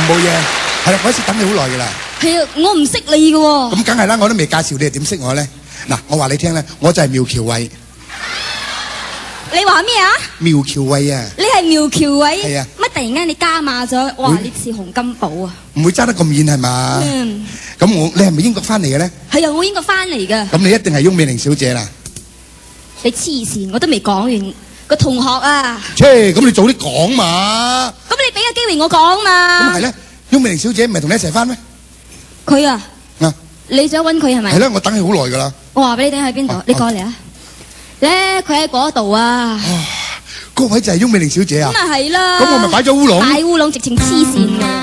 冇嘢。係啦，嗰次等你好耐㗎啦。 係啊，我唔識你㗎喎。 咁梗係啦，我都未介紹你，點識我咧？嗱，我話你聽咧，我就係苗僑偉。 你話咩啊？ 苗僑偉啊！ 你係苗僑偉？ 係啊。 乜突然間你加碼咗？哇！你似洪金寶啊！ 唔會揸得咁遠係嘛？ 嗯。 咁你係咪英國翻嚟嘅咧？ 係啊，我英國翻嚟㗎。 咁你一定係翁美玲小姐啦。 你黐線，我都未講完個同學啊。 切，咁你早啲講嘛。 咁你俾個機會我講嘛。 咁係咧，翁美玲小姐唔係同你一齊翻咩？ 佢啊。 啊。 你想揾佢係咪？ 係啦，我等佢好耐㗎啦。 我話俾你聽喺邊度，你過嚟啊！咧，佢喺嗰度啊！ 嗰位就係翁美玲小姐啊！ 咁咪係啦！ 咁我咪擺咗烏龍。 大烏龍直情黐線嘅。